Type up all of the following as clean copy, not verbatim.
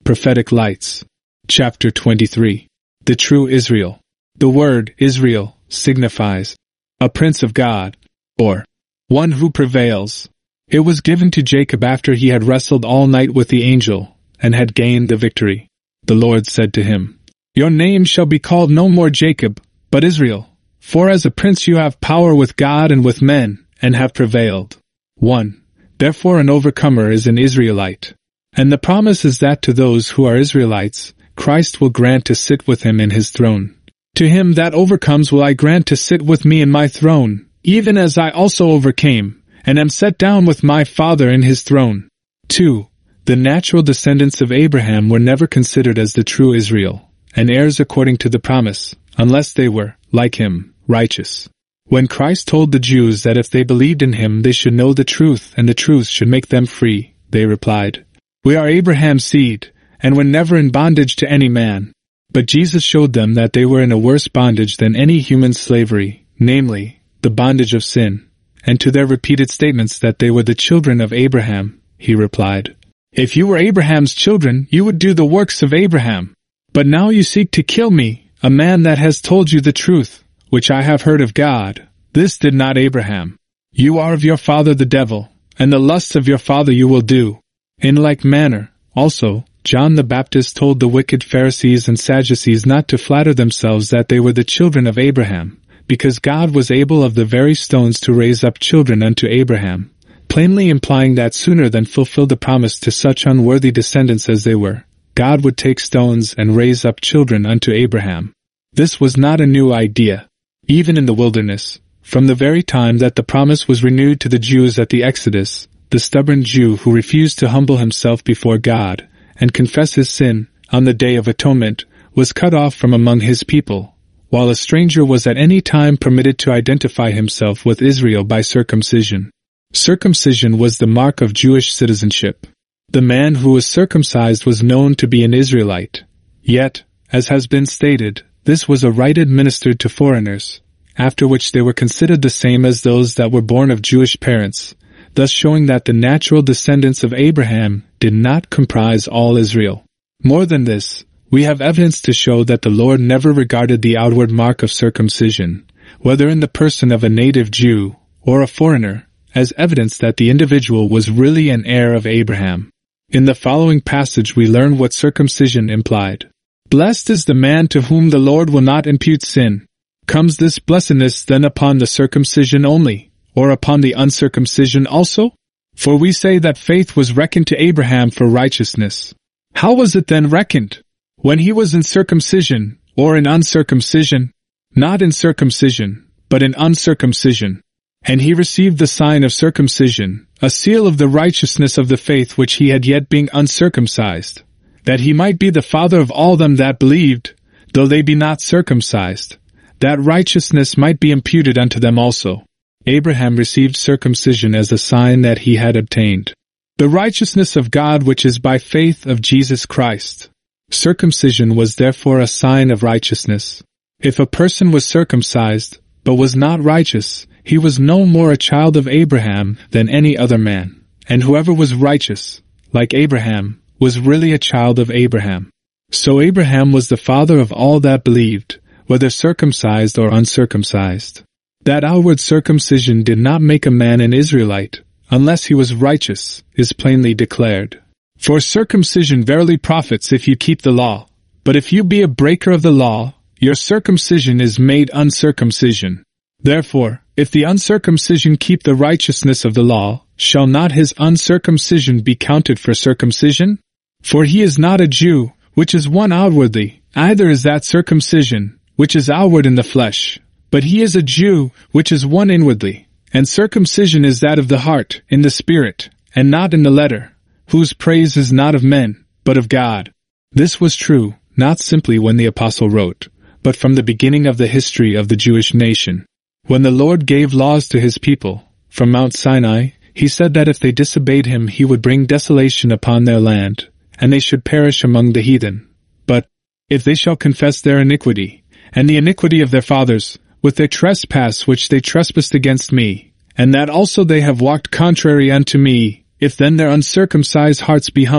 Prophetic Lights. Chapter 23. The True Israel. The word Israel signifies a prince of God, or one who prevails. It was given to Jacob after he had wrestled all night with the angel, and had gained the victory. The Lord said to him, "Your name shall be called no more Jacob, but Israel, for as a prince you have power with God and with men, and have prevailed." 1. Therefore an overcomer is an Israelite. And the promise is that to those who are Israelites, Christ will grant to sit with him in his throne. To him that overcomes will I grant to sit with me in my throne, even as I also overcame, and am set down with my Father in his throne. 2. The natural descendants of Abraham were never considered as the true Israel, and heirs according to the promise, unless they were, like him, righteous. When Christ told the Jews that if they believed in him they should know the truth and the truth should make them free, they replied, "We are Abraham's seed, and were never in bondage to any man." But Jesus showed them that they were in a worse bondage than any human slavery, namely, the bondage of sin. And to their repeated statements that they were the children of Abraham, he replied, "If you were Abraham's children, you would do the works of Abraham. But now you seek to kill me, a man that has told you the truth, which I have heard of God. This did not Abraham. You are of your father the devil, and the lusts of your father you will do." In like manner, also, John the Baptist told the wicked Pharisees and Sadducees not to flatter themselves that they were the children of Abraham, because God was able of the very stones to raise up children unto Abraham, plainly implying that sooner than fulfill the promise to such unworthy descendants as they were, God would take stones and raise up children unto Abraham. This was not a new idea. Even in the wilderness, from the very time that the promise was renewed to the Jews at the Exodus, the stubborn Jew who refused to humble himself before God and confess his sin on the Day of Atonement was cut off from among his people, while a stranger was at any time permitted to identify himself with Israel by circumcision. Circumcision was the mark of Jewish citizenship. The man who was circumcised was known to be an Israelite. Yet, as has been stated, this was a rite administered to foreigners, after which they were considered the same as those that were born of Jewish parents, thus showing that the natural descendants of Abraham did not comprise all Israel. More than this, we have evidence to show that the Lord never regarded the outward mark of circumcision, whether in the person of a native Jew or a foreigner, as evidence that the individual was really an heir of Abraham. In the following passage we learn what circumcision implied. "Blessed is the man to whom the Lord will not impute sin." Comes this blessedness then upon the circumcision only, or upon the uncircumcision also? For we say that faith was reckoned to Abraham for righteousness. How was it then reckoned? When he was in circumcision, or in uncircumcision? Not in circumcision, but in uncircumcision. And he received the sign of circumcision, a seal of the righteousness of the faith which he had yet being uncircumcised, that he might be the father of all them that believed, though they be not circumcised, that righteousness might be imputed unto them also. Abraham received circumcision as a sign that he had obtained the righteousness of God which is by faith of Jesus Christ. Circumcision was therefore a sign of righteousness. If a person was circumcised, but was not righteous, he was no more a child of Abraham than any other man. And whoever was righteous, like Abraham, was really a child of Abraham. So Abraham was the father of all that believed, whether circumcised or uncircumcised. That outward circumcision did not make a man an Israelite, unless he was righteous, is plainly declared. For circumcision verily profits if you keep the law, but if you be a breaker of the law, your circumcision is made uncircumcision. Therefore, if the uncircumcision keep the righteousness of the law, shall not his uncircumcision be counted for circumcision? For he is not a Jew, which is one outwardly, either is that circumcision, which is outward in the flesh. But he is a Jew, which is one inwardly, and circumcision is that of the heart, in the spirit, and not in the letter, whose praise is not of men, but of God. This was true, not simply when the apostle wrote, but from the beginning of the history of the Jewish nation. When the Lord gave laws to his people, from Mount Sinai, he said that if they disobeyed him he would bring desolation upon their land, and they should perish among the heathen. But, if they shall confess their iniquity, and the iniquity of their fathers, with their trespass which they trespassed against me, and that also they have walked contrary unto me, if then their uncircumcised hearts be humbled,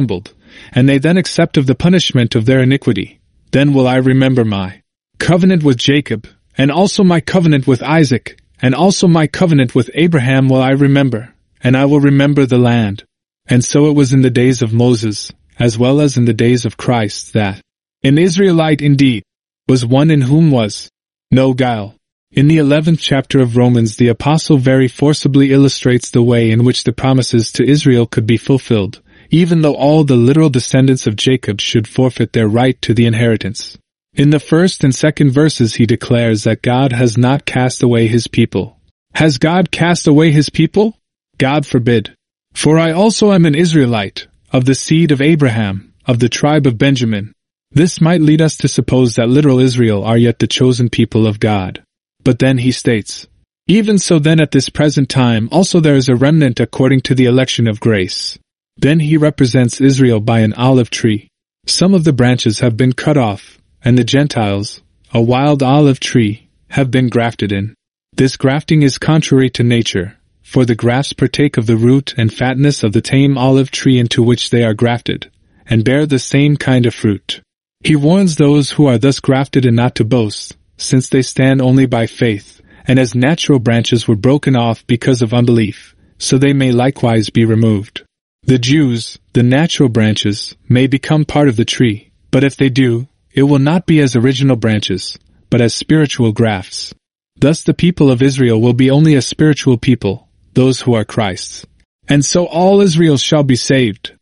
and they then accept of the punishment of their iniquity, then will I remember my covenant with Jacob, and also my covenant with Isaac, and also my covenant with Abraham will I remember, and I will remember the land. And so it was in the days of Moses, as well as in the days of Christ, that an Israelite indeed was one in whom was no guile. In the 11th chapter of Romans, the apostle very forcibly illustrates the way in which the promises to Israel could be fulfilled, even though all the literal descendants of Jacob should forfeit their right to the inheritance. In the first and second verses he declares that God has not cast away his people. Has God cast away his people? God forbid. For I also am an Israelite, of the seed of Abraham, of the tribe of Benjamin. This might lead us to suppose that literal Israel are yet the chosen people of God. But then he states, even so then at this present time also there is a remnant according to the election of grace. Then he represents Israel by an olive tree. Some of the branches have been cut off, and the Gentiles, a wild olive tree, have been grafted in. This grafting is contrary to nature, for the grafts partake of the root and fatness of the tame olive tree into which they are grafted, and bear the same kind of fruit. He warns those who are thus grafted in not to boast, since they stand only by faith, and as natural branches were broken off because of unbelief, so they may likewise be removed. The Jews, the natural branches, may become part of the tree, but if they do, it will not be as original branches, but as spiritual grafts. Thus the people of Israel will be only a spiritual people, those who are Christ's. And so all Israel shall be saved,